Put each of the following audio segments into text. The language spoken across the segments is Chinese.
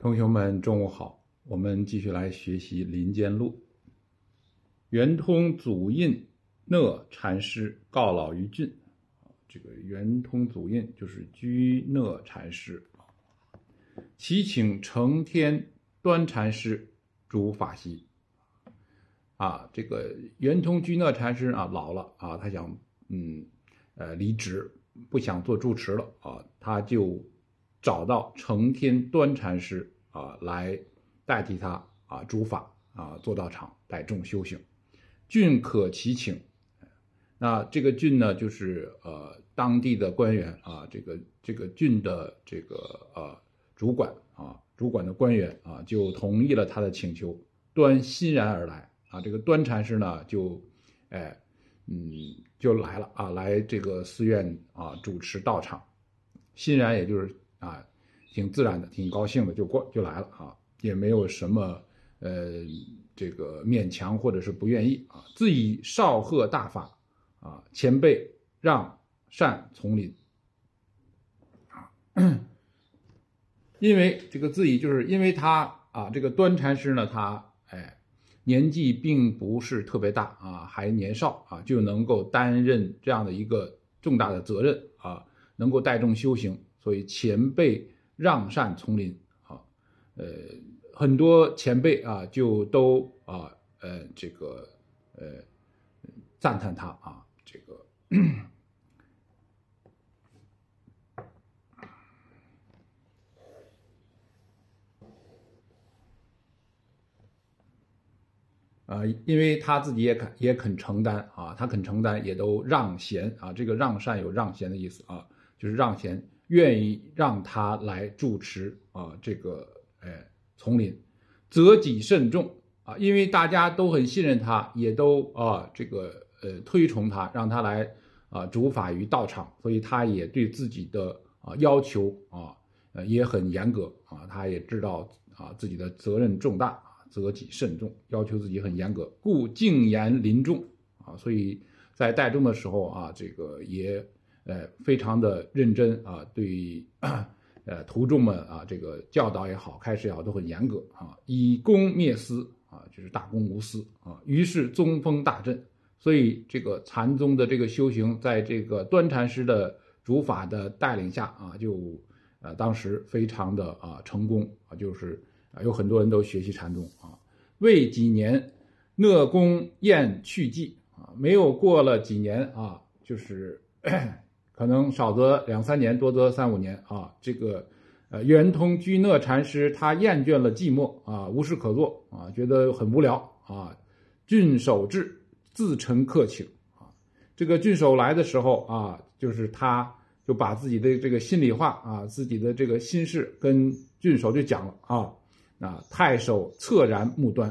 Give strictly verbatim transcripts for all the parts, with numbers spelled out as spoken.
同学们，中午好！我们继续来学习《林间录》。圆通祖印讷禅师告老于郡，这个圆通祖印就是居讷禅师，其请承天端禅师主法席。啊，这个圆通居讷禅师啊老了啊，他想嗯呃离职，不想做住持了啊，他就找到承天端禅师啊来代替他啊主法啊做道场带众修行。郡可其请，那这个郡呢，就是呃当地的官员啊，这个这个郡的这个呃主管啊，主管的官员啊，就同意了他的请求，端欣然而来啊。这个端禅师呢，就哎嗯就来了啊，来这个寺院啊主持道场，欣然也就是啊挺自然的，挺高兴的就过就来了啊，也没有什么呃。这个勉强或者是不愿意啊，自以少贺大法啊，前辈让善从临啊，因为这个自以就是因为他啊，这个端禅师呢，他哎年纪并不是特别大啊，还年少啊，就能够担任这样的一个重大的责任啊，能够带众修行，所以前辈让善从临啊，呃。很多前辈啊，就都啊呃这个呃赞叹他啊，这个啊，因为他自己也肯也肯承担啊，他肯承担，也都让贤啊，这个让善有让贤的意思啊，就是让贤愿意让他来主持啊，这个哎。从临，责己慎重啊，因为大家都很信任他，也都啊这个呃推崇他，让他来啊主法于道场，所以他也对自己的啊要求啊呃也很严格啊，他也知道啊自己的责任重大啊，责己慎重，要求自己很严格，故敬严临众啊，所以在带众的时候啊，这个也呃非常的认真啊，对。呃，徒众们啊，这个教导也好，开示也好，都很严格啊，以公灭私啊，就是大公无私啊。于是宗风大振，所以这个禅宗的这个修行，在这个端禅师的主法的带领下啊，就呃当时非常的啊成功啊，就是啊有很多人都学习禅宗啊。未几年，讷公宴去迹啊，没有过了几年啊，就是。可能少则两三年，多则三五年啊。这个呃，圆通居讷禅师他厌倦了寂寞啊，无事可做啊，觉得很无聊啊。郡守至，自陈客请啊。这个郡守来的时候啊，就是他就把自己的这个心里话啊，自己的这个心事跟郡守就讲了啊。啊，太守恻然目端。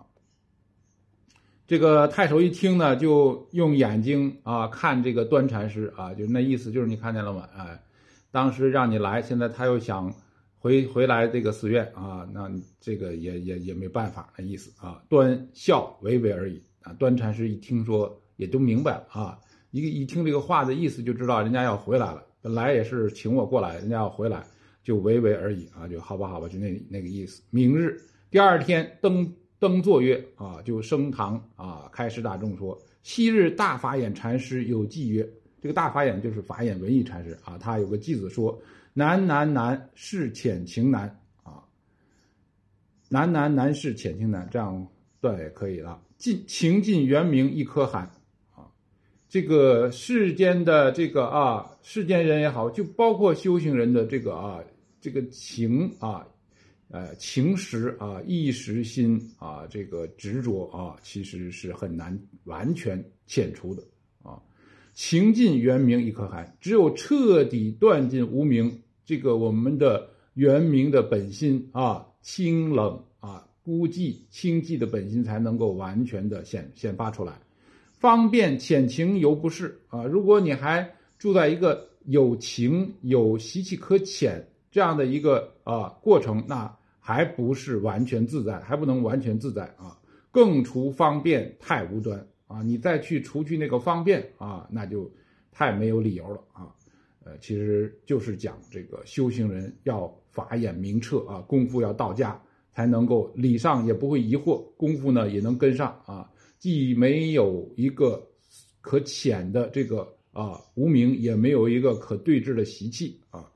这个太守一听呢，就用眼睛啊看这个端禅师啊，就那意思就是你看见了吗？哎，当时让你来，现在他又想回回来这个寺院啊，那这个也也也没办法的意思啊。端笑微微而已啊。端禅师一听说也都明白了啊，一个一听这个话的意思就知道人家要回来了，本来也是请我过来，人家要回来，就微微而已啊，就好吧好吧，就那那个意思。明日第二天登。登座曰啊，就升堂啊，开示大众说：昔日大法眼禅师有偈曰，这个大法眼就是法眼文艺禅师啊，他有个偈子说：难难难，事浅情难啊，难难难事浅情难，这样断也可以了。尽情尽圆明一颗寒啊，这个世间的这个啊，世间人也好，就包括修行人的这个啊，这个情啊。呃，情识啊，意识心啊，这个执着啊，其实是很难完全遣除的啊。情尽圆明一颗寒，只有彻底断尽无明，这个我们的圆明的本心啊，清冷啊，孤寂清寂的本心才能够完全的显显发出来。方便浅情犹不是啊，如果你还住在一个有情有习气可浅这样的一个啊过程，那还不是完全自在，还不能完全自在啊！更除方便太无端啊！你再去除去那个方便啊，那就太没有理由了啊！ 呃，其实就是讲这个修行人要法眼明彻啊，功夫要到家，才能够理上也不会疑惑，功夫呢也能跟上啊，既没有一个可遣的这个啊无明，也没有一个可对治的习气啊。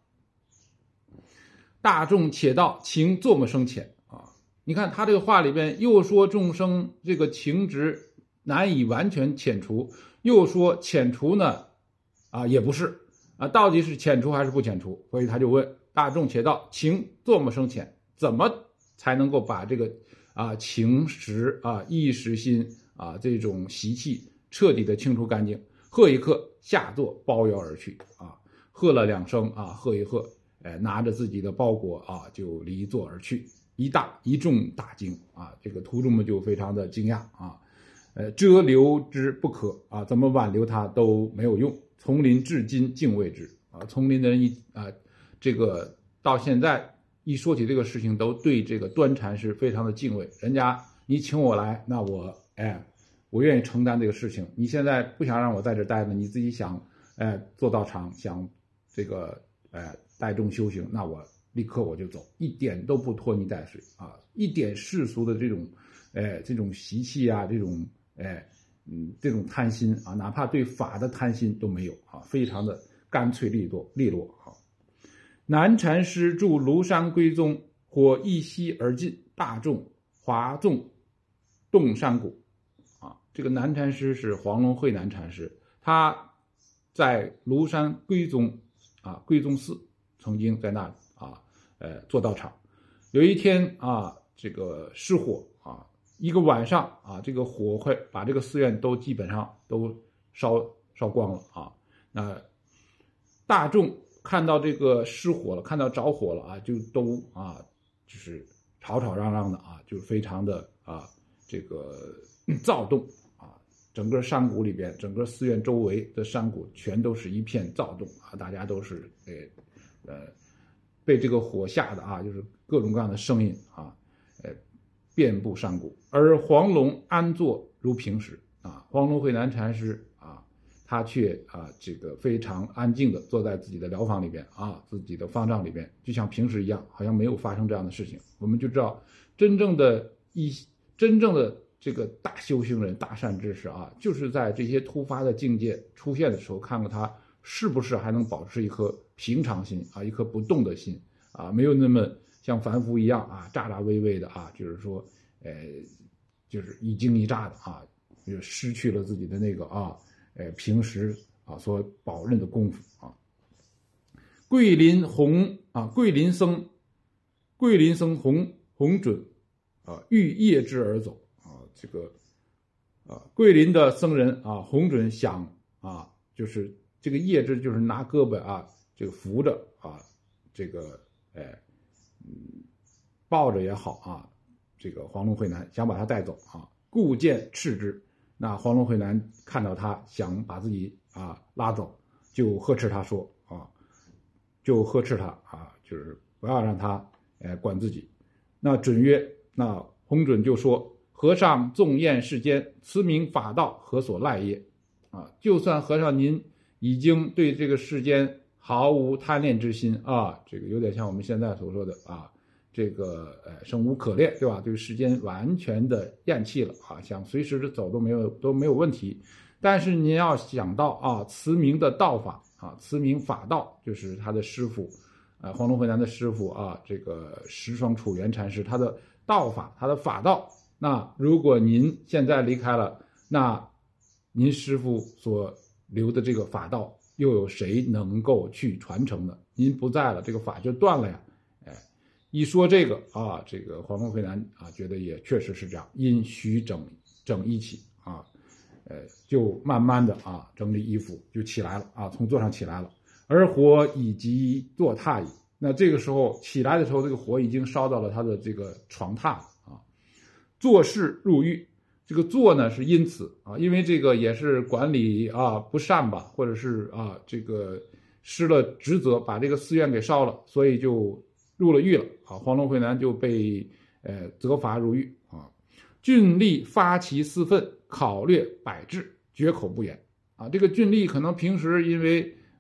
大众且道情作么生浅啊？你看他这个话里边又说众生这个情执难以完全遣除，又说遣除呢啊也不是啊，到底是遣除还是不遣除？所以他就问大众且道情作么生浅？怎么才能够把这个啊情识啊意识心啊这种习气彻底的清除干净？喝一喝，下座包腰而去啊，喝了两声啊，喝一喝。哎，拿着自己的包裹啊，就离座而去。一大一众大惊啊，这个徒众们就非常的惊讶啊，呃，遮留之不可啊，怎么挽留他都没有用。丛林至今敬畏之啊，丛林的人一啊，这个到现在一说起这个事情，都对这个端禅师非常的敬畏。人家你请我来，那我哎，我愿意承担这个事情。你现在不想让我在这待着，你自己想哎做道场，想这个哎。带众修行，那我立刻我就走，一点都不拖泥带水啊，一点世俗的这种，哎，这种习气啊，这种，哎，嗯，这种贪心啊，哪怕对法的贪心都没有啊，非常的干脆利落利落啊。南禅师住庐山归宗，或一息而尽，大众哗众动山谷啊。这个南禅师是黄龙慧南禅师，他在庐山归宗啊，归宗寺。曾经在那啊，呃，做道场。有一天啊，这个失火啊，一个晚上啊，这个火快把这个寺院都基本上都烧烧光了啊。那大众看到这个失火了，看到着火了啊，就都啊，就是吵吵嚷嚷的啊，就非常的啊，这个躁动啊。整个山谷里边，整个寺院周围的山谷全都是一片躁动啊，大家都是呃。呃，被这个火吓的啊，就是各种各样的声音啊，呃，遍布山谷。而黄龙安坐如平时啊，黄龙慧南禅师啊，他却啊，这个非常安静的坐在自己的疗房里边啊，自己的方丈里边，就像平时一样，好像没有发生这样的事情。我们就知道，真正的一真正的这个大修行人、大善知识啊，就是在这些突发的境界出现的时候，看看他是不是还能保持一颗平常心啊，一颗不动的心啊，没有那么像凡夫一样啊，咋咋巍巍的啊，就是说，呃，就是一惊一乍的啊，就失去了自己的那个啊，呃，平时啊所保任的功夫啊。桂林红啊，桂林僧，桂林僧红红准啊，欲夜之而走啊，这个啊，桂林的僧人啊，红准想啊，就是这个夜之，就是拿胳膊啊。这个扶着啊，这个哎，嗯，抱着也好啊，这个黄龙慧南想把他带走啊，故见斥之。那黄龙慧南看到他想把自己啊拉走，就呵斥他说啊，就呵斥他啊，就是不要让他哎管自己。那准曰，那弘准就说：和尚纵厌世间，此名法道何所赖耶？啊，就算和尚您已经对这个世间毫无贪恋之心啊，这个有点像我们现在所说的啊，这个呃生无可恋，对吧？对世间完全的厌弃了啊，想随时的走都没有都没有问题。但是您要想到啊，慈明的道法啊，慈明法道就是他的师傅，呃，黄龙慧南的师傅啊，这个石双楚圆禅师，他的道法，他的法道。那如果您现在离开了，那您师傅所留的这个法道，又有谁能够去传承呢？您不在了，这个法就断了呀！哎，一说这个啊，这个黄龙慧南啊，觉得也确实是这样，因徐整整一起啊，呃，就慢慢的啊整理衣服就起来了啊，从座上起来了。而火已及坐榻矣。那这个时候起来的时候，这个火已经烧到了他的这个床榻了啊。坐事入狱。这个坐呢是因此啊，因为这个也是管理啊不善吧，或者是啊这个失了职责，把这个寺院给烧了，所以就入了狱了啊。黄龙慧南就被呃责罚入狱啊。俊吏发其私愤，考略百致，绝口不言啊。这个俊吏可能平时因为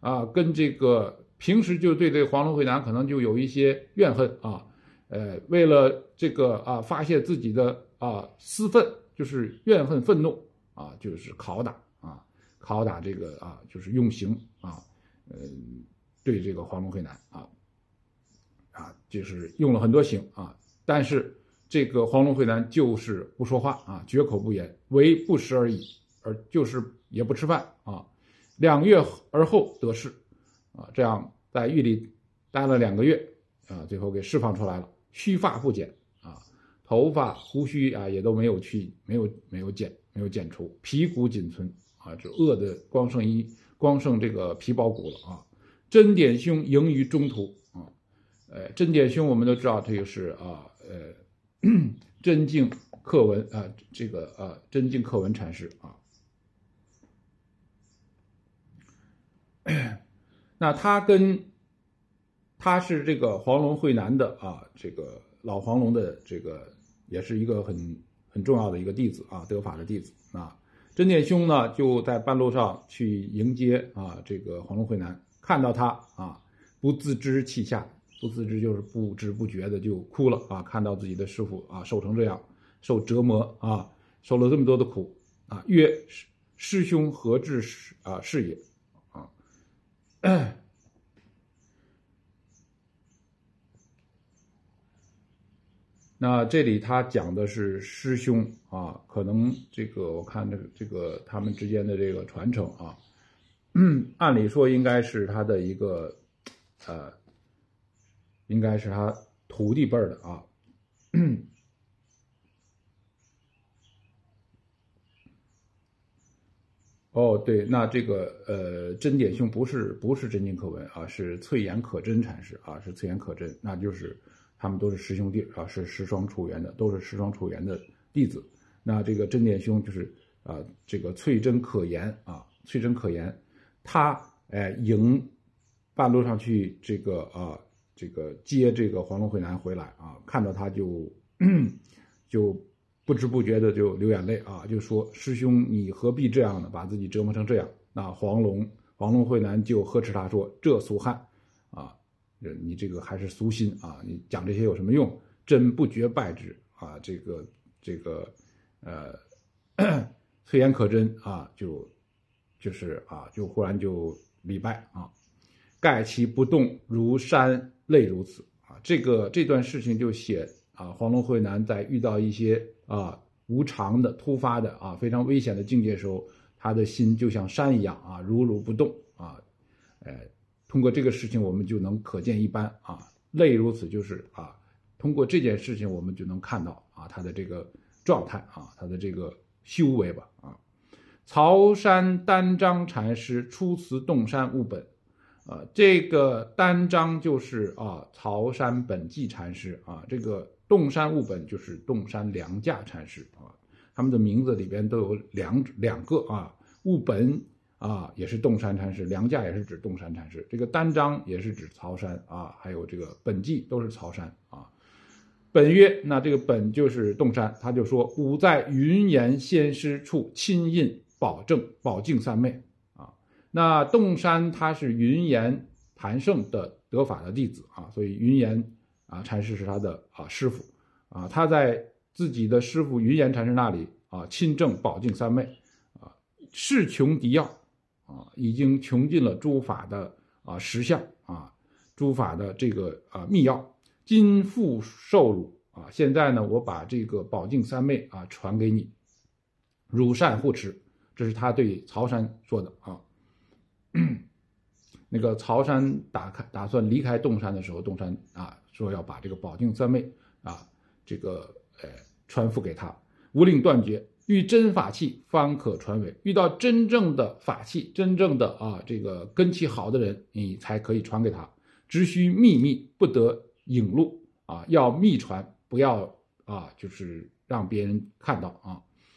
啊，跟这个平时就对这个黄龙会南可能就有一些怨恨啊，呃，为了这个啊发泄自己的啊私愤，就是怨恨愤怒啊，就是拷打啊，拷打这个啊，就是用刑啊，呃，对这个黄龙会南啊啊，就是用了很多刑啊，但是这个黄龙会南就是不说话啊，绝口不言，唯不食而已，而就是也不吃饭啊。两月而后得释啊，这样在狱里待了两个月啊，最后给释放出来了，须发不剪啊，头发胡须啊也都没有去，没有没有剪，没有剪除，皮骨仅存啊，就饿的光剩一光剩这个皮包骨了啊。真典兄迎于中途啊，呃，真典兄我们都知道这个是啊，呃，真净克文啊，这个啊真净克文禅师啊。那他跟他是这个黄龙会南的啊，这个老黄龙的这个也是一个很很重要的一个弟子啊，得法的弟子啊。真典兄呢就在半路上去迎接啊这个黄龙会南，看到他啊不自知泣下，不自知就是不知不觉的就哭了啊，看到自己的师父啊受成这样，受折磨啊，受了这么多的苦啊，曰师兄何至啊是也。那这里他讲的是师兄啊，可能这个我看这个这个他们之间的这个传承啊，按理说应该是他的一个呃，应该是他徒弟辈的啊。哦，对，那这个呃，真典兄不是不是真净克文啊，是翠岩可真禅师啊，是翠岩可真，那就是他们都是师兄弟啊，是师双处缘的，都是师双处缘的弟子。那这个真典兄就是啊，这个翠真可言啊，翠真可言，他哎迎半路上去这个啊，这个接这个黄龙会南回来啊，看到他就就。不知不觉的就流眼泪啊，就说师兄你何必这样呢？把自己折磨成这样。那黄龙黄龙会南就呵斥他说：“这俗汉啊，你这个还是俗心啊，你讲这些有什么用？真不觉败之啊！这个这个呃，翠岩可真啊，就就是啊，就忽然就礼拜啊，盖其不动如山，泪如此啊。这个这段事情就写。啊，黄龙会南在遇到一些啊无常的、突发的啊非常危险的境界时候，他的心就像山一样啊，如如不动啊。呃，通过这个事情，我们就能可见一斑啊。泪如此，就是啊，通过这件事情，我们就能看到啊他的这个状态啊，他的这个修为吧啊。曹山丹章禅师出辞洞山悟本。啊，这个丹章就是啊曹山本纪禅师啊，这个洞山悟本就是洞山良价禅师啊，他们的名字里边都有两两个啊，悟本啊也是洞山禅师，良价也是指洞山禅师，这个丹章也是指曹山啊，还有这个本纪都是曹山啊。本曰，那这个本就是洞山，他就说吾在云岩仙师处亲印保证保净三昧。那洞山他是云岩谭胜的得法的弟子啊，所以云岩啊禅师是他的啊师傅啊，他在自己的师傅云岩禅师那里啊亲证保净三昧啊，是穷敌要啊，已经穷尽了诸法的啊实相啊，诸法的这个啊密要，今复受辱啊，现在呢我把这个保净三昧啊传给你，汝善护持，这是他对曹山说的啊。那个曹山打开打算离开洞山的时候，洞山啊说要把这个保净三昧啊这个呃传付给他，无令断绝，遇真法器方可传为。遇到真正的法器，真正的啊这个根器好的人，你才可以传给他，只需秘密，不得影露啊，要密传，不要啊就是让别人看到啊。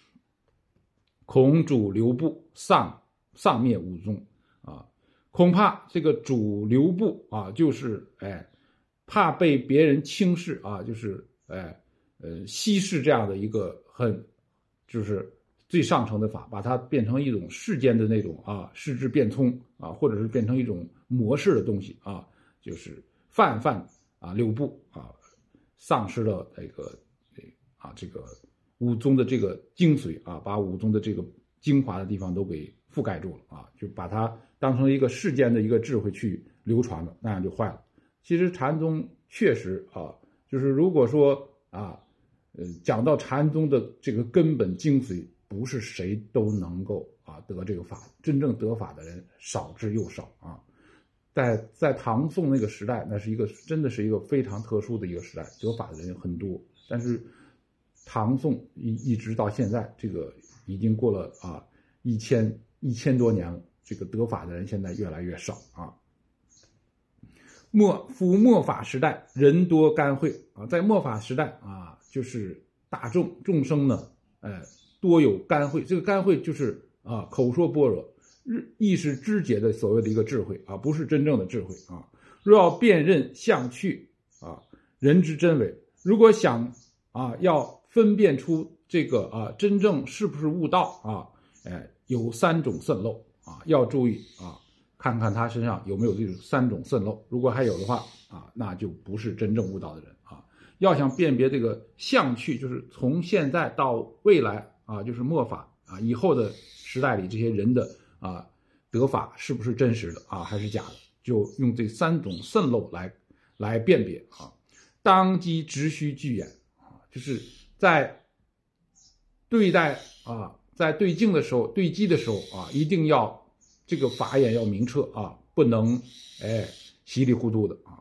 恐主流布丧丧灭武宗。啊，恐怕这个主流部啊，就是哎，怕被别人轻视啊，就是哎呃稀释这样的一个很，就是最上乘的法，把它变成一种世间的那种啊世智变聪啊，或者是变成一种模式的东西啊，就是泛泛啊流布啊，丧失了这个啊这个五宗的这个精髓啊，把五宗的这个精华的地方都给覆盖住了啊，就把它当成一个世间的一个智慧去流传了，那样就坏了。其实禅宗确实啊，就是如果说啊，呃，讲到禅宗的这个根本精髓，不是谁都能够啊得这个法，真正得法的人少之又少啊。在在唐宋那个时代，那是一个真的是一个非常特殊的一个时代，得法的人很多。但是唐宋一一直到现在，这个已经过了啊一千一千多年了，这个得法的人现在越来越少啊。末夫末法时代，人多干秽啊，在末法时代啊，就是大众众生呢，呃，多有干秽。这个干秽就是啊，口说般若，意识知解的所谓的一个智慧啊，不是真正的智慧啊。若要辨认相去啊，人之真伪，如果想啊要分辨出这个啊真正是不是悟道啊，哎，有三种渗漏啊，要注意啊。看看他身上有没有这种三种渗漏，如果还有的话啊，那就不是真正悟道的人啊。要想辨别这个相去，就是从现在到未来啊，就是末法啊以后的时代里，这些人的啊得法是不是真实的啊，还是假的，就用这三种渗漏来来辨别啊。当机直须具眼啊，就是在对待啊，在对境的时候，对机的时候啊，一定要。这个法眼要明彻啊，不能哎稀里糊涂的啊。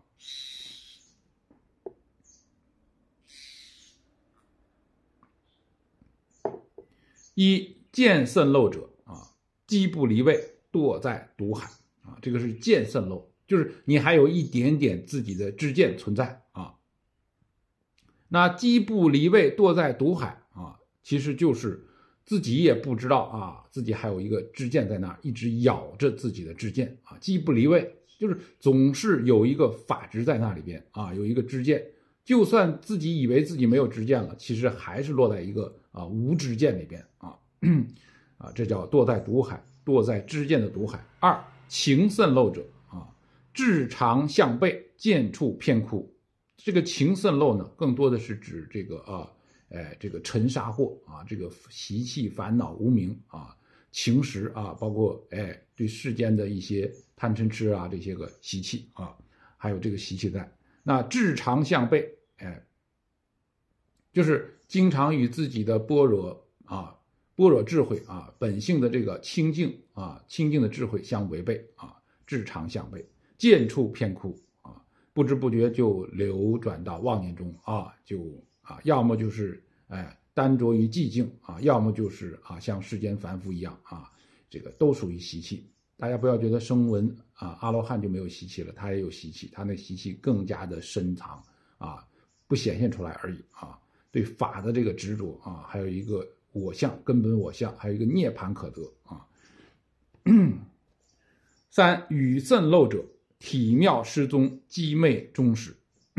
一见渗漏者啊，机不离位，堕在毒海啊。这个是见渗漏，就是你还有一点点自己的知见存在啊。那机不离位，堕在毒海啊，其实就是自己也不知道啊，自己还有一个知见在那儿，一直咬着自己的知见啊，机不离位，就是总是有一个法执在那里边啊，有一个知见，就算自己以为自己没有知见了，其实还是落在一个啊无知见里边啊，啊，这叫堕在毒海，堕在知见的毒海。二情渗漏者啊，志常向背，见处偏枯。这个情渗漏呢，更多的是指这个啊。哎，这个尘沙惑啊，这个习气、烦恼、无明啊，情识啊，包括哎对世间的一些贪嗔痴啊这些个习气啊，还有这个习气在。那志常向背，哎，就是经常与自己的般若啊、般若智慧啊、本性的这个清净啊、清净的智慧相违背啊，志常向背，见处偏枯啊，不知不觉就流转到妄念中啊，就。啊，要么就是哎单着于寂静啊，要么就是啊像世间凡夫一样啊，这个都属于习气。大家不要觉得声闻啊阿罗汉就没有习气了，他也有习气，他那习气更加的深藏啊，不显现出来而已啊。对法的这个执着啊，还有一个我相根本我相，还有一个涅槃可得啊。三语渗漏者，体妙失踪，机昧终始。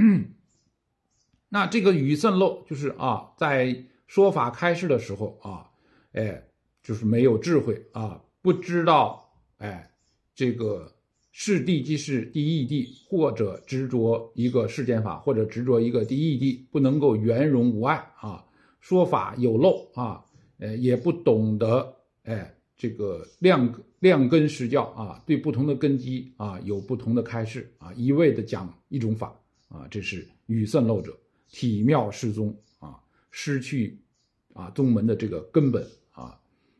那这个语渗漏就是啊，在说法开示的时候啊，哎，就是没有智慧啊，不知道哎，这个是谛即是第一谛，或者执着一个世间法，或者执着一个第一谛，不能够圆融无碍啊，说法有漏啊，呃，也不懂得哎，这个量量根实教啊，对不同的根基啊有不同的开示啊，一味的讲一种法啊，这是语渗漏者。体妙失踪啊，失去啊宗门的这个根本啊，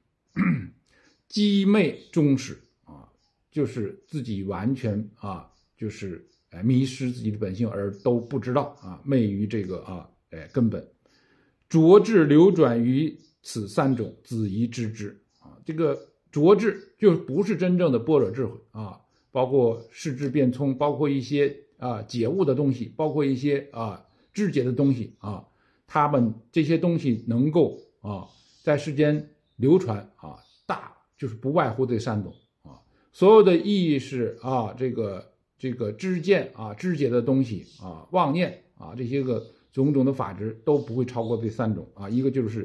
机昧终始啊，就是自己完全啊，就是哎迷失自己的本性而都不知道啊，昧于这个啊哎根本，浊智流转于此三种，子宜知之啊。这个浊智就不是真正的般若智慧啊，包括视智变聪，包括一些啊解悟的东西，包括一些啊。知解的东西啊，他们这些东西能够啊在世间流传啊，大就是不外乎这三种啊，所有的意识啊，这个这个知见啊、知解的东西啊、妄念啊，这些个种种的法执都不会超过这三种啊，一个就是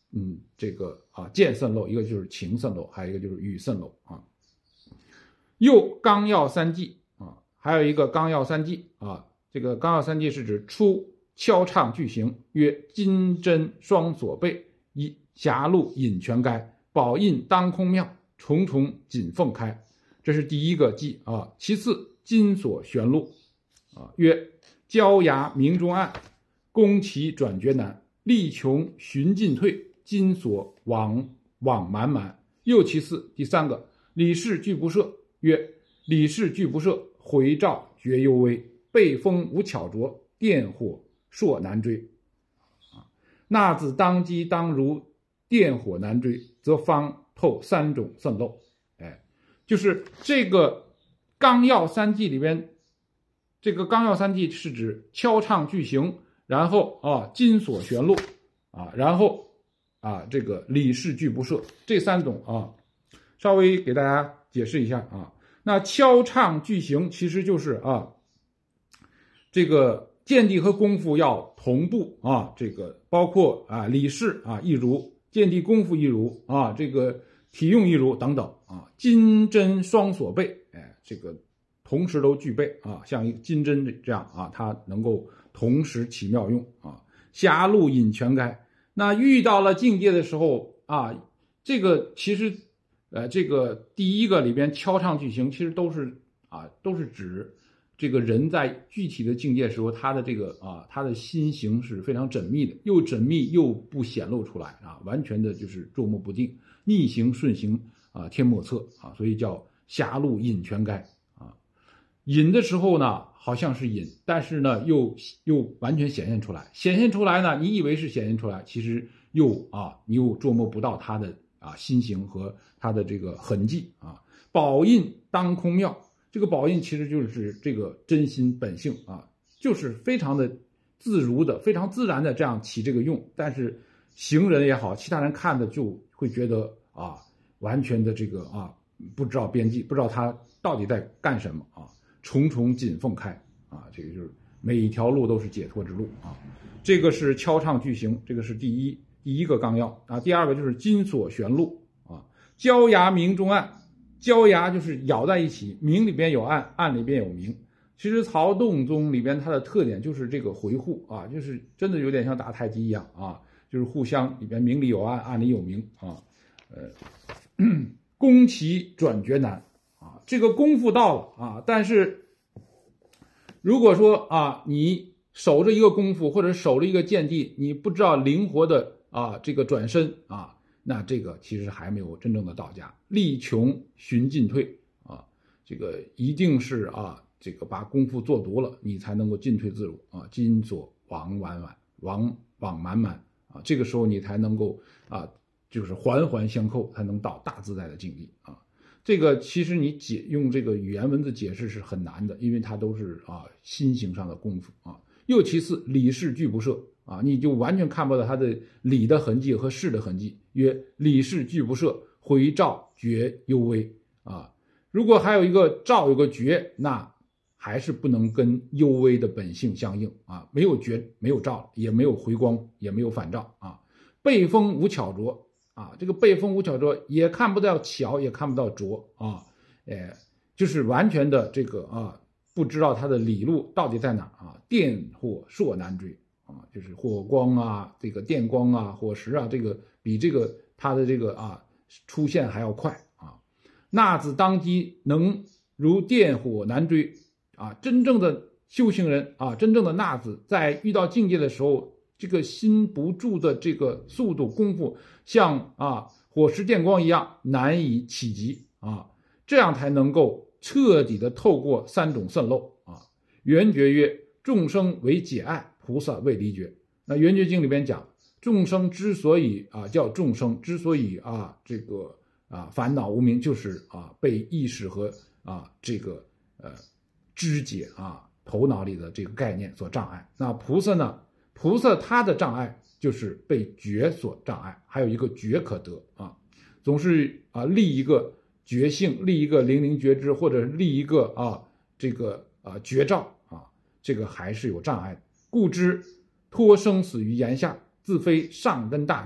嗯这个啊见甚漏，一个就是情甚漏，还有一个就是语甚漏啊。又纲要三纪啊，还有一个纲要三纪啊。这个纲要三纪是指初敲唱句行，曰金针双锁背，一狭路引泉该，宝印当空妙，重重锦凤开。这是第一个纪啊。其次金锁玄路啊，曰焦牙明中暗，攻其转绝难，力穷寻进退，金锁往往满满。又其次第三个理事俱不赦，曰理事俱不赦，回照绝幽微，背风无巧着，电火硕难追。纳子当机当如，电火难追，则方透三种甚漏。哎，就是这个纲要三纪里边，这个纲要三纪是指敲唱句行，然后啊金锁玄路啊，然后啊这个理事俱不赦，这三种啊，稍微给大家解释一下啊。那敲唱句行其实就是啊这个见地和功夫要同步啊，这个包括啊理事啊一如，见地功夫一如啊，这个体用一如等等啊，金针双锁背，哎，这个同时都具备啊，像一个金针这样啊，它能够同时起妙用啊。狭路引泉该，那遇到了境界的时候啊，这个其实呃这个第一个里边敲唱句行其实都是啊都是指这个人在具体的境界的时候，他的这个啊，他的心行是非常缜密的，又缜密又不显露出来啊，完全的就是捉摸不定，逆行顺行啊，天莫测啊，所以叫狭路引泉该啊。引的时候呢，好像是引，但是呢，又又完全显现出来，显现出来呢，你以为是显现出来，其实又啊，你又捉摸不到他的啊心行和他的这个痕迹啊。宝印当空妙。这个宝印其实就是这个真心本性啊，就是非常的自如的、非常自然的这样起这个用，但是行人也好，其他人看的就会觉得啊，完全的这个啊不知道边际，不知道他到底在干什么啊。重重锦凤开啊，这个就是每一条路都是解脱之路啊。这个是敲唱句行，这个是第一第一个纲要啊。第二个就是金锁玄路啊，焦牙明中暗。焦牙就是咬在一起，明里边有暗，暗里边有明。其实曹洞宗里边它的特点就是这个回护啊，就是真的有点像打太极一样啊，就是互相里边明里有暗，暗里有明啊。呃，攻其转绝难啊，这个功夫到了啊，但是如果说啊你守着一个功夫或者守着一个见地，你不知道灵活的啊这个转身啊。那这个其实还没有真正的到家，力穷寻进退啊，这个一定是啊，这个把功夫做足了，你才能够进退自如啊，金锁往满满，往往满满啊，这个时候你才能够啊，就是环环相扣，才能到大自在的境地啊。这个其实你解用这个语言文字解释是很难的，因为它都是啊心行上的功夫啊。又其次，理事俱不赦啊，你就完全看不到他的理的痕迹和事的痕迹。曰理事俱不赦，回照绝幽微啊。如果还有一个照有个绝，那还是不能跟幽微的本性相应啊。没有绝，没有照，也没有回光，也没有反照啊。背风无巧着啊，这个背风无巧着也看不到巧，也看不到着啊，哎，就是完全的这个啊。不知道它的理路到底在哪啊？电火烁难追啊，就是火光啊，这个电光啊，火石啊，这个比这个它的这个啊出现还要快啊。纳子当机能如电火难追啊，真正的修行人啊，真正的纳子在遇到境界的时候，这个心不住的这个速度功夫，像啊火石电光一样难以企及啊，这样才能够。彻底的透过三种渗漏啊。圆觉曰：众生为解爱，菩萨为离觉。那圆觉经里边讲，众生之所以啊叫众生，之所以啊这个啊烦恼无明，就是啊被意识和啊这个呃肢解啊头脑里的这个概念所障碍。那菩萨呢？菩萨他的障碍就是被觉所障碍，还有一个觉可得啊，总是啊立一个。觉性，立一个灵灵觉知，或者立一个啊这个啊觉照啊，这个还是有障碍的。故知脱生死于言下，自非上根大智，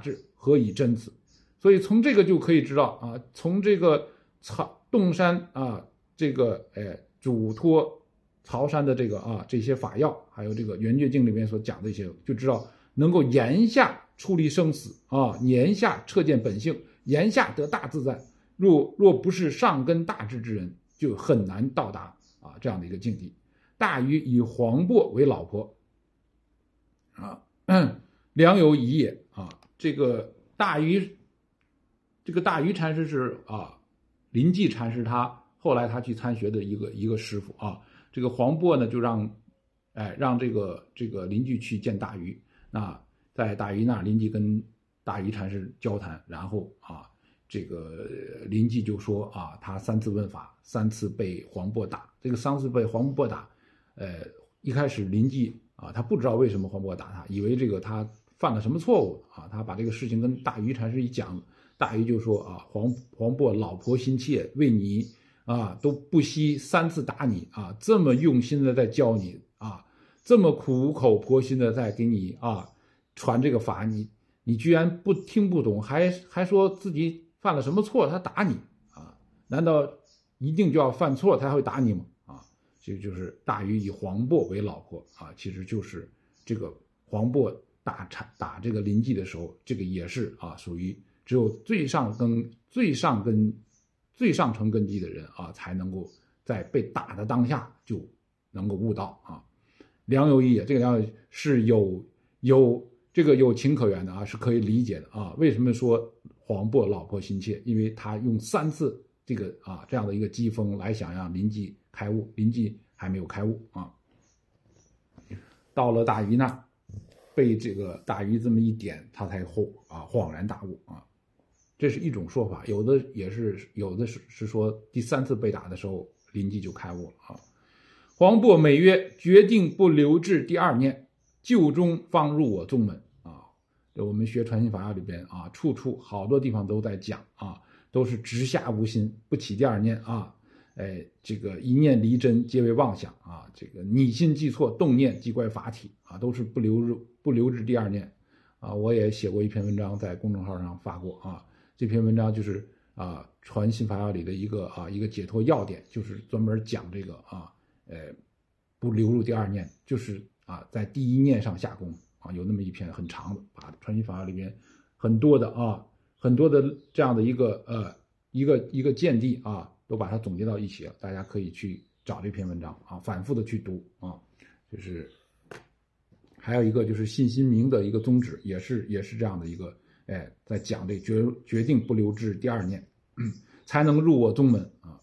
何以真此？所以从这个就可以知道啊，从这个曹洞山啊，这个哎嘱托曹山的这个啊这些法要，还有这个圆觉经里面所讲的一些，就知道能够言下出离生死啊，言下彻见本性，言下得大自在。若若不是上根大智之人，就很难到达啊这样的一个境地。大禹以黄檗为老婆啊，良有疑也啊。这个大禹，这个大禹禅师是啊临济禅师他后来他去参学的一个一个师傅啊。这个黄檗呢就让哎让这个这个临济去见大禹。那在大禹那儿，临济跟大禹禅师交谈，然后啊这个临济就说啊他三次问法，三次被黄檗打。这个三次被黄檗打，呃一开始临济啊他不知道为什么黄渤打他，以为这个他犯了什么错误啊。他把这个事情跟大禹禅师一讲，大禹就说啊黄黄渤老婆心切，为你啊都不惜三次打你啊，这么用心的在教你啊，这么苦口婆心的在给你啊传这个法，你你居然不听不懂，还还说自己犯了什么错他打你啊？难道一定就要犯错才会打你吗？啊，这就是大禹以黄檗为老婆啊，其实就是这个黄渤打打这个临济的时候，这个也是啊属于只有最上根最上根最上层根基的人啊，才能够在被打的当下就能够悟道啊。良有疑也，这个良有是有有这个有情可原的啊，是可以理解的啊。为什么说黄渤老婆心切？因为他用三次这个啊这样的一个机锋来想让临济开悟，临济还没有开悟啊。到了大禹那，被这个大禹这么一点，他才后啊恍然大悟啊。这是一种说法，有的也是有的是是说第三次被打的时候，临济就开悟了啊。黄渤美曰：“决定不留至第二念，就中方入我宗门啊。”我们学传心法要里边啊，处处好多地方都在讲啊，都是直下无心，不起第二念啊。哎，这个一念离真，皆为妄想啊。这个拟心记错，动念即怪法体啊，都是不留入不留至第二念啊。我也写过一篇文章，在公众号上发过啊。这篇文章就是啊，传心法要里的一个啊一个解脱要点，就是专门讲这个啊，呃，不流入第二念，就是啊在第一念上下功啊。有那么一篇很长的，把传心法要里面很多的啊很多的这样的一个呃一个一个见地啊，都把它总结到一起了。大家可以去找这篇文章啊，反复的去读啊。就是还有一个就是信心明的一个宗旨，也是也是这样的一个。哎，在讲这决决定不留至第二念，才能入我宗门啊。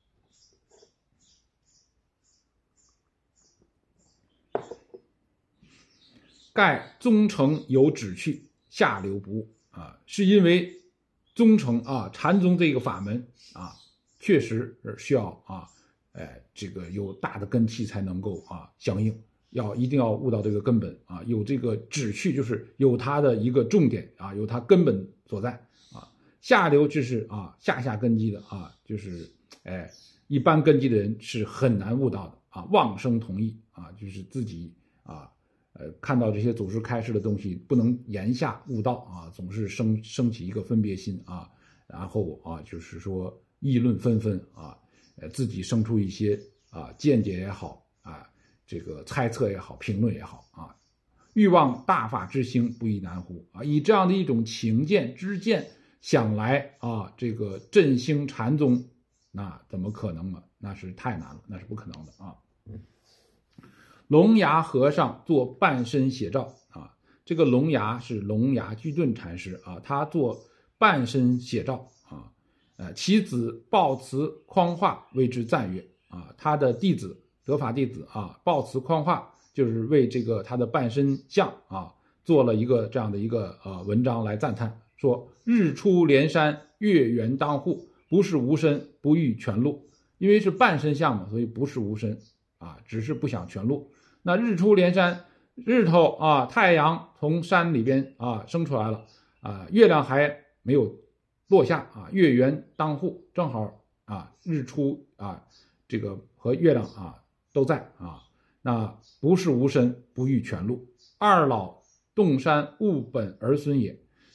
盖宗成有旨去，下流不误啊，是因为宗成啊禅宗这个法门啊，确实需要啊，哎，这个有大的根器才能够啊相应。要一定要悟到这个根本啊，有这个旨趣，就是有它的一个重点啊，有它根本所在啊。下流就是啊下下根基的啊，就是哎一般根基的人是很难悟到的啊。妄生同意啊，就是自己啊呃看到这些祖师开示的东西，不能言下悟道啊，总是生升起一个分别心啊，然后啊就是说议论纷纷啊，呃自己生出一些啊见解也好啊。这个猜测也好，评论也好啊，欲望大法之兴，不亦难乎啊！以这样的一种情见知见想来啊，这个振兴禅宗，那怎么可能呢？那是太难了，那是不可能的啊！龙牙和尚做半身写照啊，这个龙牙是龙牙居顿禅师啊，他做半身写照啊，呃，其子抱慈匡化为之赞曰啊，他的弟子。得法弟子啊，抱慈匡化就是为这个他的半身像啊做了一个这样的一个呃文章来赞叹，说日出连山，月圆当户，不是无身，不欲全露。因为是半身像嘛，所以不是无身啊，只是不想全露。那日出连山，日头啊，太阳从山里边啊升出来了啊，月亮还没有落下啊，月圆当户，正好啊日出啊，这个和月亮啊。都在啊，那不是无身，不欲全露。二老洞山悟本儿孙也，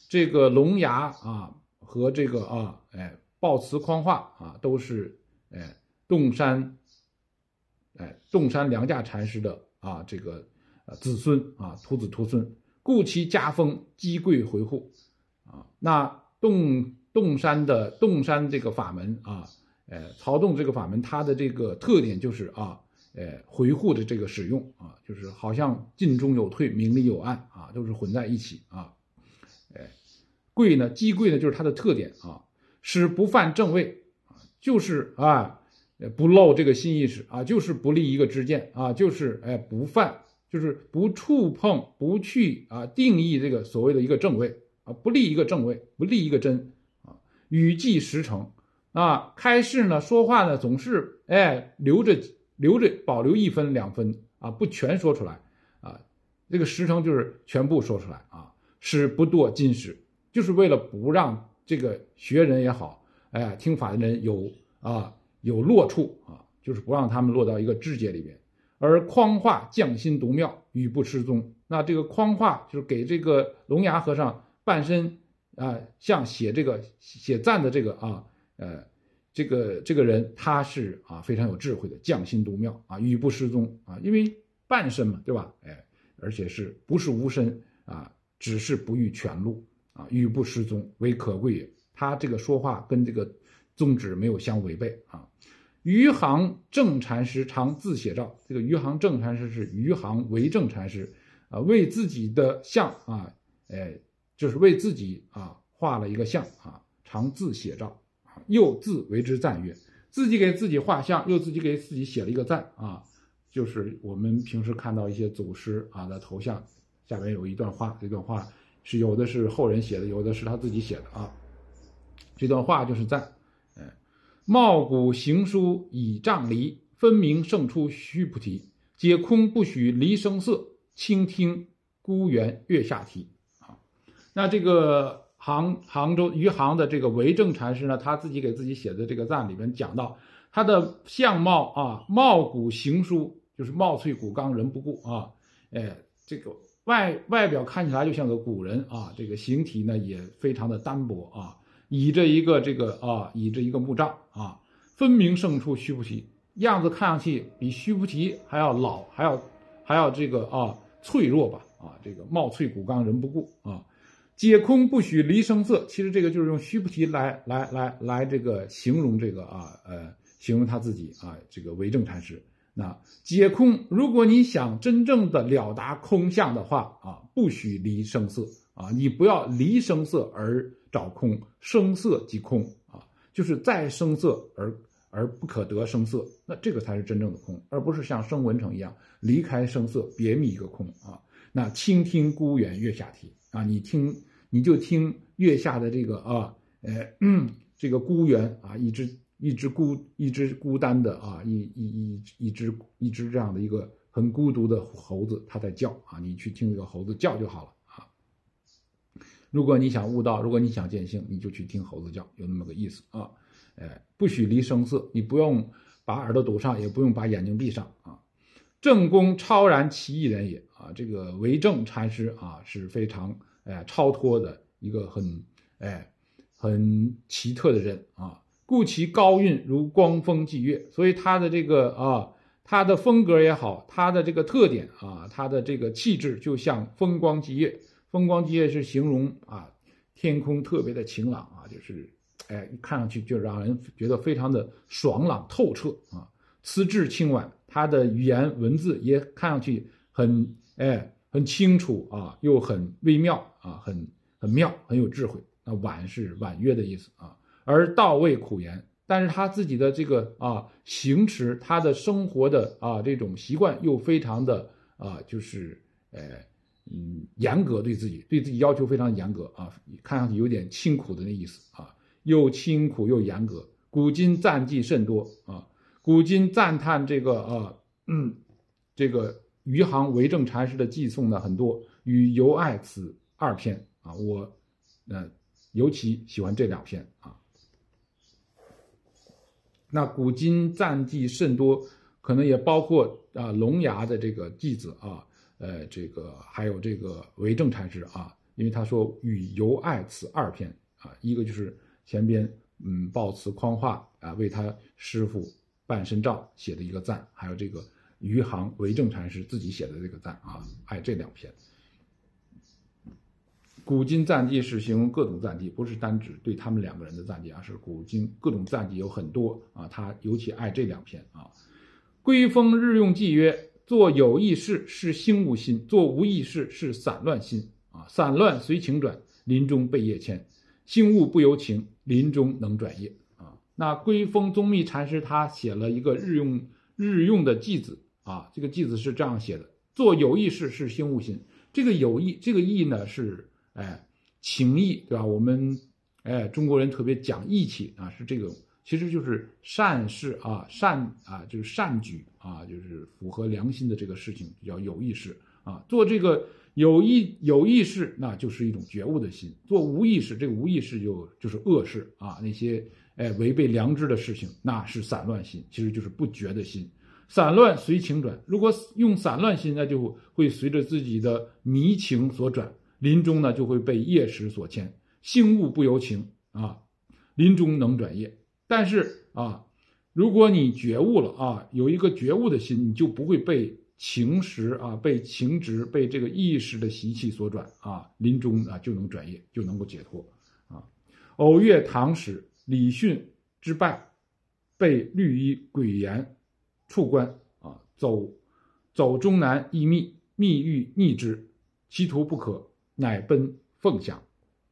这个龙牙啊和这个啊哎抱慈匡化啊都是哎洞山哎洞山良价禅师的啊这个呃子孙啊徒子徒孙，故其家风积贵回护啊。那洞洞山的洞山这个法门啊，呃曹洞这个法门，它的这个特点就是啊。呃，回护的这个使用啊，就是好像进中有退，明里有暗啊，都是混在一起啊。哎，贵呢，积贵呢，就是它的特点啊，使不犯正位啊，就是啊，不漏这个心意识啊，就是不立一个知见啊，就是哎不犯，就是不触碰，不去啊定义这个所谓的一个正位啊，不立一个正位，不立一个真啊，语记实诚啊，开示呢，说话呢，总是哎留着。留着保留一分两分啊，不全说出来啊，这个实诚就是全部说出来啊，使不堕金石，就是为了不让这个学人也好，哎，听法的人有啊有落处啊，就是不让他们落到一个枝节里边。而匡化匠心独妙，语不失宗。那这个匡化就是给这个龙牙和尚半身啊，像写这个写赞的这个啊，呃。这个这个人他是啊非常有智慧的，匠心独妙啊，语不失宗啊，因为半身嘛，对吧？哎，而且是不是无身啊？只是不欲全露啊，语不失宗，为可贵也。他这个说话跟这个宗旨没有相违背啊。余杭正禅师常自写照，这个余杭正禅师是余杭为正禅师啊，为自己的像啊，哎，就是为自己啊画了一个像啊，常自写照。又自为之赞曰，自己给自己画像，又自己给自己写了一个赞啊，就是我们平时看到一些祖师啊的头像下面有一段话，这段话是有的是后人写的，有的是他自己写的啊。这段话就是赞，哎，貌古行书以障离，分明胜出须菩提，解空不许离声色，倾听孤园月下啼啊。那这个。杭杭州余杭的这个为正禅师呢，他自己给自己写的这个赞里面讲到，他的相貌啊，貌骨形书，就是貌翠骨刚人不顾啊，哎，这个外外表看起来就像个古人啊，这个形体呢也非常的单薄啊，倚着一个这个啊，倚着一个木杖啊，分明胜出须菩提，样子看上去比须菩提还要老，还要还要这个啊脆弱吧啊，这个貌翠骨刚人不顾啊。解空不许离声色，其实这个就是用须菩提来来来来这个形容这个啊呃形容他自己啊这个为正禅师。那解空，如果你想真正的了达空相的话啊，不许离声色啊，你不要离声色而找空，声色即空啊，就是在声色而而不可得声色，那这个才是真正的空，而不是像声闻乘一样离开声色别觅一个空啊。那倾听孤园月下啼啊，你听。你就听月下的这个啊，呃，这个孤园啊，一只一只孤一只孤单的啊，一一一一只一只这样的一个很孤独的猴子，它在叫啊，你去听这个猴子叫就好了啊。如果你想悟道，如果你想见性，你就去听猴子叫，有那么个意思啊。哎，不许离声色，你不用把耳朵堵上，也不用把眼睛闭上啊。正宫超然奇异人也啊，这个为正禅师啊是非常。哎，超脱的一个很哎很奇特的人啊，故其高韵如光风霁月，所以他的这个啊，他的风格也好，他的这个特点啊，他的这个气质就像风光霁月。风光霁月是形容啊天空特别的晴朗啊，就是哎看上去就让人觉得非常的爽朗透彻啊。词质清婉，他的语言文字也看上去很哎。很清楚啊，又很微妙啊，很很妙，很有智慧。那婉是婉约的意思啊，而道味苦言，但是他自己的这个啊行持，他的生活的啊这种习惯又非常的啊，就是呃嗯严格，对自己对自己要求非常严格啊，看上去有点清苦的那意思啊，又清苦又严格。古今赞记甚多啊，古今赞叹这个啊嗯这个。余杭为正禅师的寄颂呢很多，与尤爱此二篇啊，我呃尤其喜欢这两篇啊。那古今赞记甚多，可能也包括啊龙牙的这个弟子啊，呃这个还有这个为正禅师啊， 因为他说与尤爱此二篇啊，一个就是前边嗯抱词匡化啊，为他师傅半身照写的一个赞，还有这个余杭为政禅师自己写的这个赞啊，爱这两篇。古今赞记是形容各种赞记，不是单指对他们两个人的赞记，而是古今各种赞记有很多啊，他尤其爱这两篇啊。归风日用记曰：做有意事是兴物心，做无意事是散乱心啊。散乱随情转，临终被业牵；兴物不由情，临终能转业啊。那归风宗密禅师他写了一个日用日用的偈子啊，这个偈子是这样写的：做有意事是兴物心。这个有意，这个意呢是哎情义，对吧？我们哎中国人特别讲义气啊，是这个。其实就是善事啊，善啊，就是善举啊，就是符合良心的这个事情，叫有意识啊。做这个有意有意识，那就是一种觉悟的心；做无意识，这个无意识就就是恶事啊，那些哎违背良知的事情，那是散乱心，其实就是不觉的心。散乱随情转，如果用散乱心，那就会随着自己的迷情所转，临终呢就会被业识所牵，兴物不由情啊，临终能转业。但是啊，如果你觉悟了啊，有一个觉悟的心，你就不会被情识啊、被情执、被这个意识的习气所转啊，临终啊就能转业，就能够解脱啊。偶阅唐史，李训之败，被律医鬼言处官啊，走走中南易密，密欲逆之，其途不可，乃奔凤翔，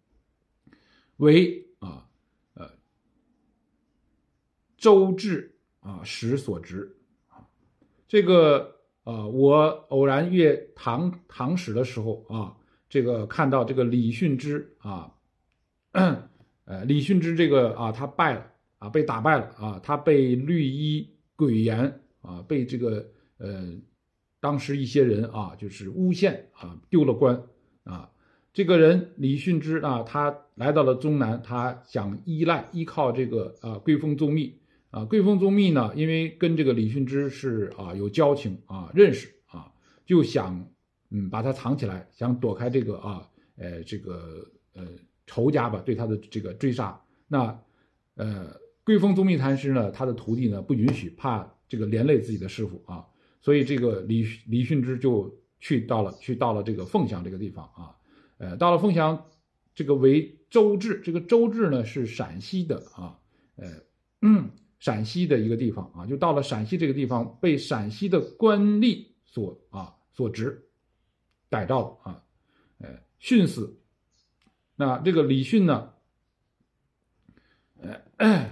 为啊。周至啊，时所执啊，这个呃，我偶然阅唐唐史的时候啊，这个看到这个李训之啊，呃，李训之这个啊，他败了啊，被打败了啊，他被律医鬼言啊，被这个呃，当时一些人啊，就是诬陷啊，丢了官啊。这个人李训之啊，他来到了中南，他想依赖依靠这个啊归风宗密。啊，归风宗密呢，因为跟这个李训之是啊有交情啊，认识啊，就想嗯把他藏起来，想躲开这个啊，呃这个呃仇家吧对他的这个追杀。那呃归风宗密禅师呢，他的徒弟呢不允许，怕这个连累自己的师傅啊，所以这个李李训之就去到了去到了这个凤翔这个地方啊，呃到了凤翔，这个为周至，这个周至呢是陕西的啊，呃嗯。陕西的一个地方啊，就到了陕西这个地方，被陕西的官吏所啊所执，逮到了啊，呃，训死。那这个李训呢，呃，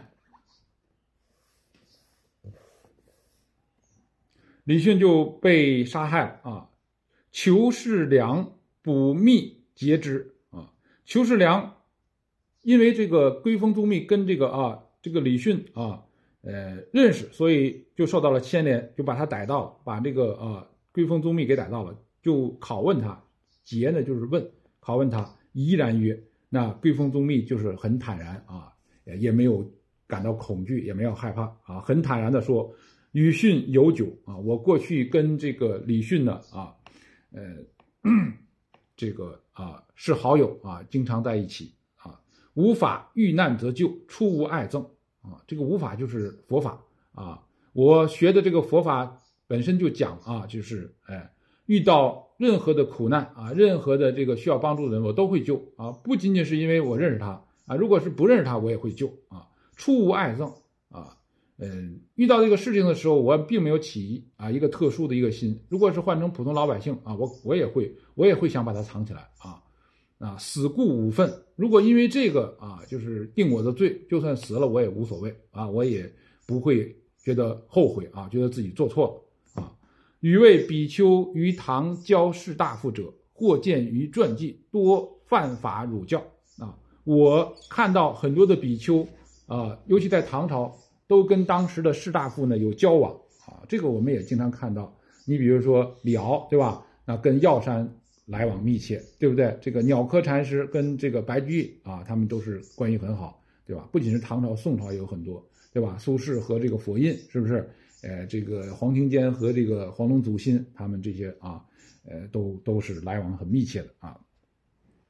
李训就被杀害了啊。裘世良捕密截之啊，裘世良因为这个归风宗密跟这个啊这个李训啊。呃，认识，所以就受到了牵连，就把他逮到了，把这个啊归风宗密给逮到了，就拷问他，诘呢就是问，拷问他，怡然曰，那归风宗密就是很坦然啊，也没有感到恐惧，也没有害怕啊，很坦然的说，与训有久啊，我过去跟这个李训呢啊，呃，这个啊是好友啊，经常在一起啊，无法遇难则救，出无碍憎。啊，这个无法就是佛法啊，我学的这个佛法本身就讲啊，就是哎，遇到任何的苦难啊，任何的这个需要帮助的人，我都会救啊，不仅仅是因为我认识他啊，如果是不认识他，我也会救啊，出无碍憎啊，嗯，遇到这个事情的时候，我并没有起啊一个特殊的一个心，如果是换成普通老百姓啊，我我也会我也会想把它藏起来啊。啊，死故无愤。如果因为这个啊，就是定我的罪，就算死了我也无所谓啊，我也不会觉得后悔啊，觉得自己做错了啊。余谓比丘于唐教士大夫者，或见于传记，多犯法辱教啊。我看到很多的比丘啊，尤其在唐朝，都跟当时的士大夫呢有交往啊，这个我们也经常看到。你比如说李敖，对吧？那跟药山来往密切，对不对？这个鸟科禅师跟这个白居易啊，他们都是关系很好，对吧？不仅是唐朝，宋朝也有很多，对吧？苏轼和这个佛印，是不是？呃，这个黄庭坚和这个黄龙祖辛，他们这些啊，呃，都都是来往很密切的啊。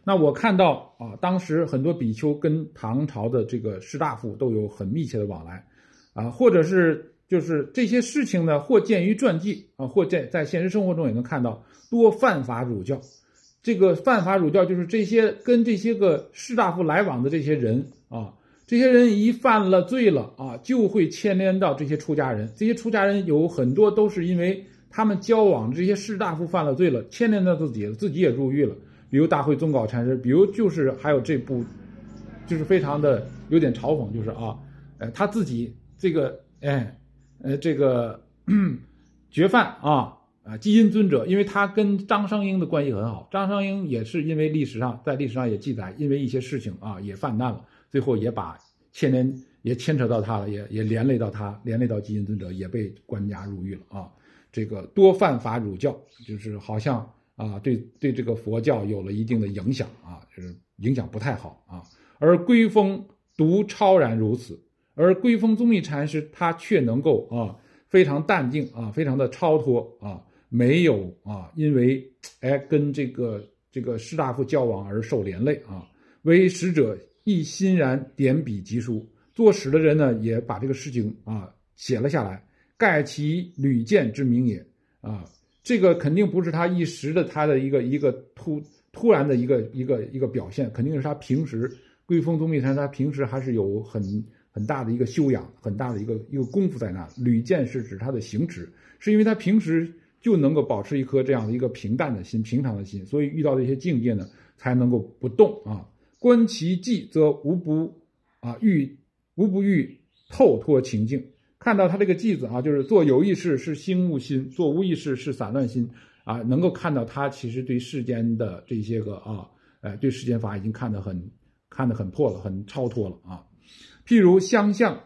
那我看到啊，当时很多比丘跟唐朝的这个士大夫都有很密切的往来，啊，或者是就是这些事情呢，或见于传记啊，或在在现实生活中也能看到，多犯法辱教。这个犯法辱教就是这些跟这些个士大夫来往的这些人啊，这些人一犯了罪了啊，就会牵连到这些出家人。这些出家人有很多都是因为他们交往这些士大夫犯了罪了，牵连到自己了，自己也入狱了。比如大慧宗稿禅师，比如就是还有这部，就是非常的有点嘲讽，就是啊，呃，他自己这个哎，呃，这个绝犯啊啊，基因尊者，因为他跟张商英的关系很好，张商英也是因为历史上在历史上也记载，因为一些事情啊也犯难了，最后也把牵连也牵扯到他了，也也连累到他，连累到基因尊者，也被关押入狱了啊。这个多犯法辱教，就是好像。啊，对对，这个佛教有了一定的影响啊，就是影响不太好啊。而圭峰独超然如此，而圭峰宗密禅师他却能够啊非常淡定啊，非常的超脱啊，没有啊因为哎跟这个这个士大夫交往而受连累啊。为使者亦欣然点笔疾书，作史的人呢也把这个事情啊写了下来，盖其屡见之名也啊。这个肯定不是他一时的他的一个一个突突然的一个一个一个表现，肯定是他平时圭峰宗密禅他平时还是有很很大的一个修养，很大的一个一个功夫在那。屡见是指他的行持，是因为他平时就能够保持一颗这样的一个平淡的心、平常的心，所以遇到这些境界呢，才能够不动啊。观其迹，则无不啊欲无不欲透脱情境。看到他这个偈子啊，就是做有意事是心悟心，做无意事是散乱心啊，能够看到他其实对世间的这些个啊，呃，对世间法已经看得很看得很破了，很超脱了啊。譬如相向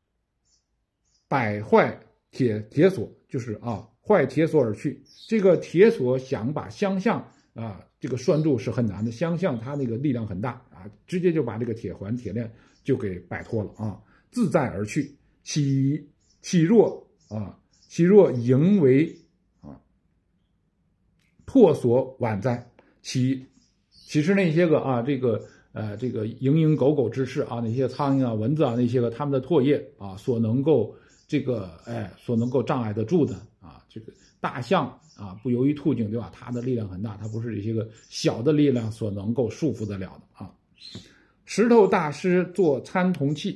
摆坏铁铁锁，就是啊坏铁锁而去。这个铁锁想把相向啊这个拴住是很难的，相向它那个力量很大啊，直接就把这个铁环铁链就给摆脱了啊，自在而去。岂岂若啊？岂若盈为啊破锁晚哉？岂岂是那些个啊这个呃这个蝇营狗苟之事啊，那些苍蝇啊蚊子啊那些个他们的唾液啊所能够这个哎所能够障碍得住的啊？这个大象啊不由于兔颈对吧？它的力量很大，它不是这些个小的力量所能够束缚得了的啊。石头大师做参同器。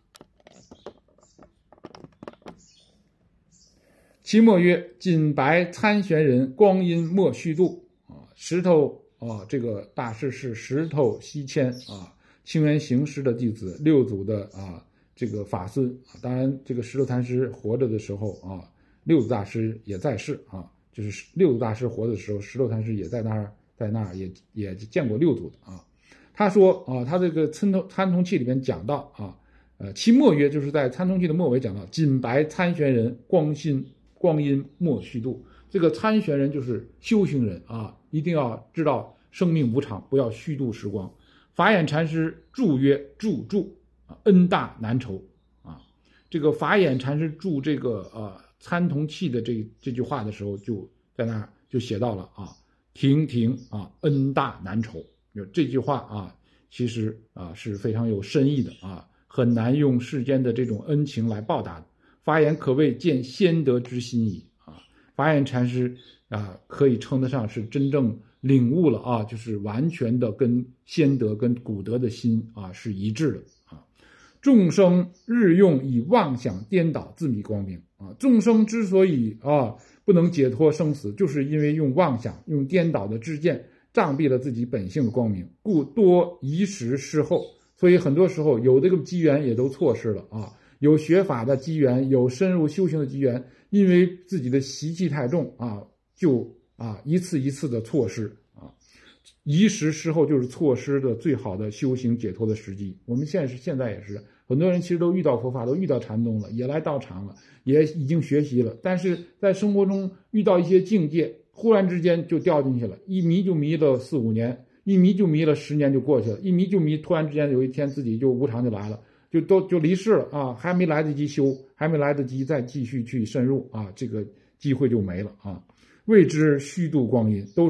其末曰：锦白参玄人，光阴莫虚度啊！石头啊，这个大师是石头西迁啊，清源行师的弟子，六祖的啊这个法孙啊。当然，这个石头禅师活着的时候啊，六祖大师也在世啊，就是六祖大师活的时候，石头禅师也在那儿，在那儿也也见过六祖的啊。他说啊，他这个参同参同契里面讲到啊，呃，其末曰就是在参同契的末尾讲到，锦白参玄人，光心。光阴莫虚度，这个参玄人就是修行人啊，一定要知道生命无常，不要虚度时光。法眼禅师注曰：注注啊，恩大难酬啊。这个法眼禅师注这个呃参同契的这这句话的时候，就在那儿就写到了啊，亭亭啊，恩大难酬。有这句话啊，其实啊是非常有深意的啊，很难用世间的这种恩情来报答的。法眼可谓见先德之心矣啊！法眼禅师啊，可以称得上是真正领悟了啊，就是完全的跟先德、跟古德的心啊是一致的啊。众生日用以妄想颠倒自迷光明啊！众生之所以啊不能解脱生死，就是因为用妄想、用颠倒的知见障蔽了自己本性的光明，故多遗时失后。所以很多时候有这个机缘也都错失了啊。有学法的机缘，有深入修行的机缘，因为自己的习气太重啊，就啊一次一次的错失啊，遗时失后就是错失的最好的修行解脱的时机。我们现实现在也是，很多人其实都遇到佛法，都遇到禅宗了，也来道场了，也已经学习了，但是在生活中遇到一些境界，忽然之间就掉进去了，一迷就迷了四五年，一迷就迷了十年就过去了，一迷就迷，突然之间有一天自己就无常就来了。就都就离世了啊，还没来得及修，还没来得及再继续去深入啊，这个机会就没了啊。谓之虚度光阴，都是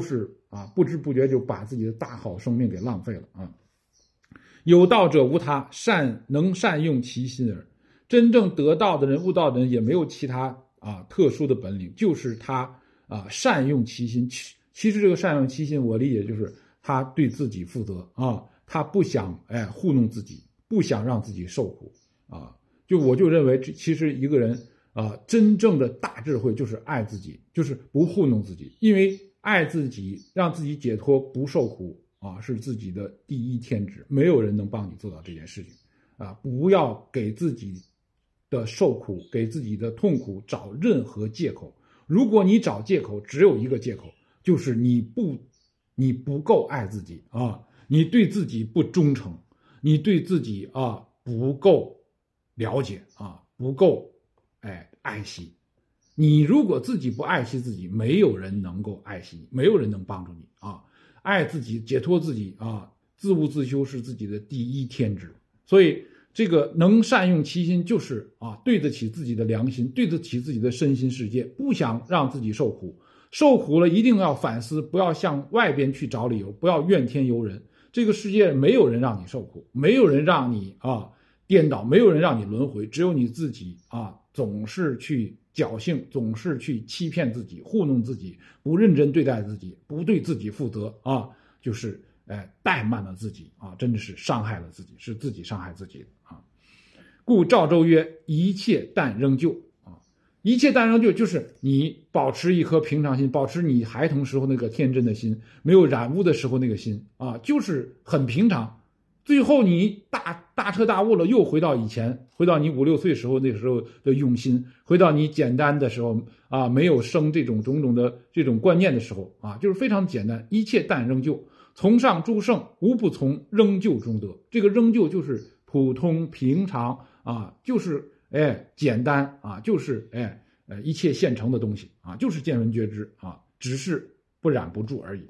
啊，不知不觉就把自己的大好生命给浪费了啊。有道者无他，善能善用其心耳。真正得道的人、悟道的人也没有其他啊特殊的本领，就是他啊善用其心。其实这个善用其心，我理解就是他对自己负责啊，他不想哎糊弄自己，不想让自己受苦啊。就我就认为，这其实一个人啊，真正的大智慧就是爱自己，就是不糊弄自己，因为爱自己，让自己解脱不受苦啊，是自己的第一天职，没有人能帮你做到这件事情啊！不要给自己的受苦、给自己的痛苦找任何借口。如果你找借口，只有一个借口，就是你不你不够爱自己啊，你对自己不忠诚，你对自己啊不够了解啊，不够哎爱惜。你如果自己不爱惜自己，没有人能够爱惜你，没有人能帮助你啊！爱自己、解脱自己啊，自悟自修是自己的第一天职。所以，这个能善用其心，就是啊，对得起自己的良心，对得起自己的身心世界，不想让自己受苦。受苦了，一定要反思，不要向外边去找理由，不要怨天尤人。这个世界没有人让你受苦，没有人让你啊颠倒，没有人让你轮回，只有你自己啊，总是去侥幸，总是去欺骗自己，糊弄自己，不认真对待自己，不对自己负责啊，就是哎怠慢了自己啊，真的是伤害了自己，是自己伤害自己的啊。故赵州曰：一切但仍旧啊，一切但仍旧，就是你保持一颗平常心，保持你孩童时候那个天真的心，没有染污的时候那个心啊，就是很平常。最后你大大彻大悟了，又回到以前，回到你五六岁时候那时候的用心，回到你简单的时候啊，没有生这种种种的这种观念的时候啊，就是非常简单，一切但仍旧。从上诸圣无不从仍旧中得，这个仍旧就是普通平常啊，就是哎简单啊，就是哎呃一切现成的东西啊，就是见闻觉知啊，只是不染不住而已。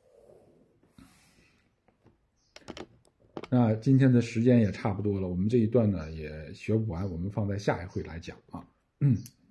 那今天的时间也差不多了，我们这一段呢也学不完，我们放在下一回来讲啊。嗯。